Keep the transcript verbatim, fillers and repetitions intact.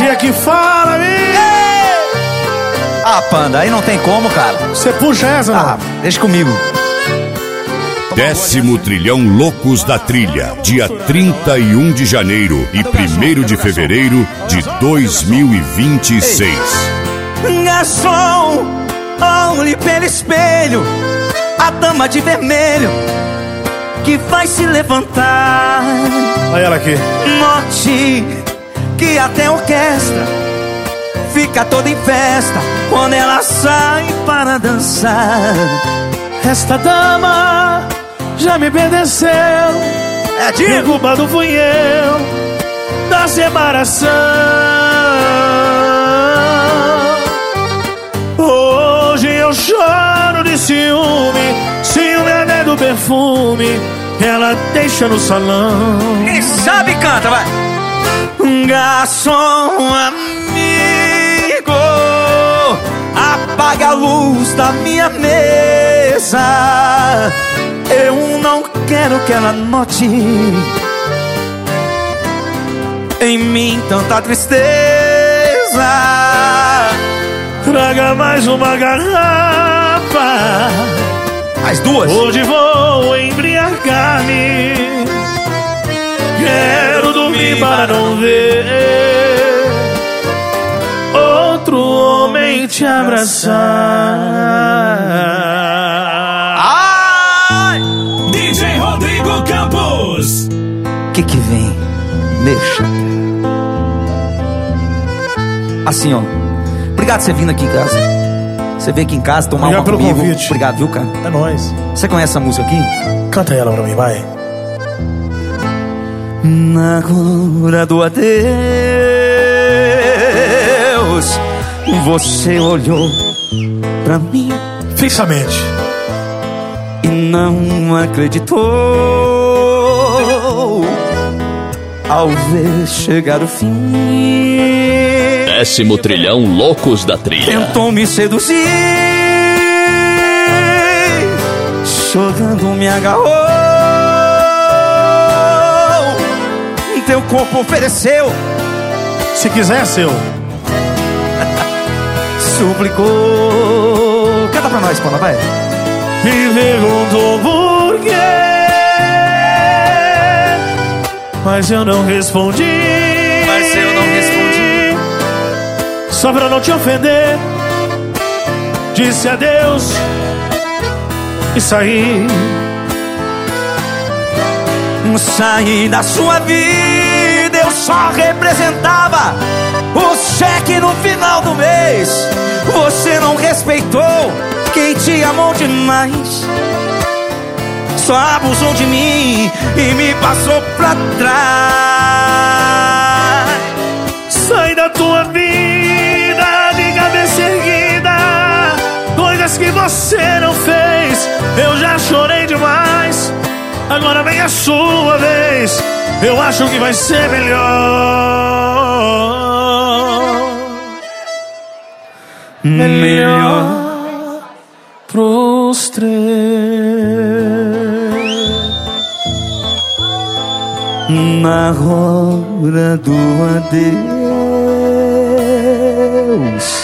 dia que fala, hein? Ah, Panda, aí não tem como, cara. Você puxa essa, não? Ah, deixa comigo. Décimo Trilhão Loucos da Trilha, dia trinta e um de janeiro e primeiro de fevereiro de dois mil e vinte e seis. Garçom, olhe pelo espelho, a dama de vermelho que vai se levantar. Olha ela aqui. Note que até a orquestra fica toda em festa quando ela sai para dançar. Esta dama já me obedeceu. É de e culpado fui eu da separação. Hoje eu choro de ciúme. Ciúme é do perfume que ela deixa no salão. Quem sabe canta, vai. Garçom amigo, apaga a luz da minha mesa. Eu não quero que ela note em mim tanta tristeza. Traga mais uma garrafa. Mais duas. Hoje vou embriagar-me. Quero dormir para não ver outro homem te abraçar. Ai! D J Rodrigo Campos. Que que vem? Deixa. Assim, ó. Obrigado por você vindo aqui em casa. Você veio aqui em casa tomar Obrigado uma pelo comigo. convite. Obrigado, viu, cara? É nóis. Você conhece essa música aqui? Canta ela pra mim, vai. Na hora do adeus, você olhou pra mim fixamente e não acreditou ao ver chegar o fim. Décimo Trilhão Loucos da Trilha. Tentou me seduzir, chorando me agarrou. Teu corpo ofereceu, se quiser é seu. Suplicou. Canta pra nós, Pana, vai. Me perguntou por quê, mas eu não respondi. Mas eu não respondi. Só pra não te ofender, disse adeus e saí. Saí da sua vida, eu só representava o cheque no final do mês. Você não respeitou quem te amou demais. Só abusou de mim e me passou pra trás. Sai da tua vida de cabeça erguida. Coisas que você não fez, eu já chorei demais. Agora vem a sua vez, eu acho que vai ser melhor. Melhor pros três. Na hora do adeus,